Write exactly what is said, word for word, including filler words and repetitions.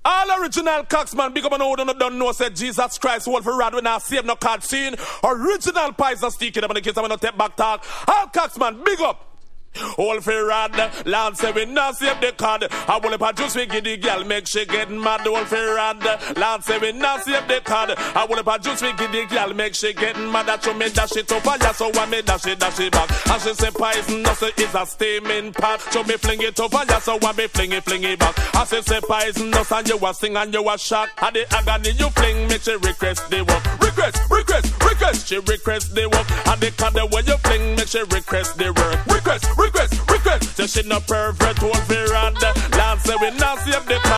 All original Coxman, big up and old and don't know, said Jesus Christ, Wolf Rad, when I save no card scene. Original Poison sticking up in the case I'm gonna take back talk. All Coxman, big up. All for rad, Lance say we not save the card. I will if juice we give the girl, make she get mad. All for rad, Lance say we not save the card. I will if juice we give the girl, make she get mad. That you me dash it up, and so I me dash it, dash it back. And she say poison, no say it's a steaming pot. So me fling it up, and so I me fling it, fling it back. And she say poison, no and you a sing and you a shock. And the agony you fling, make she request the work. Request, request, request, she request the work. And the card when you fling, make she request the work. Request, request, request. So she no pervert, won't be rad. Lance say we not save the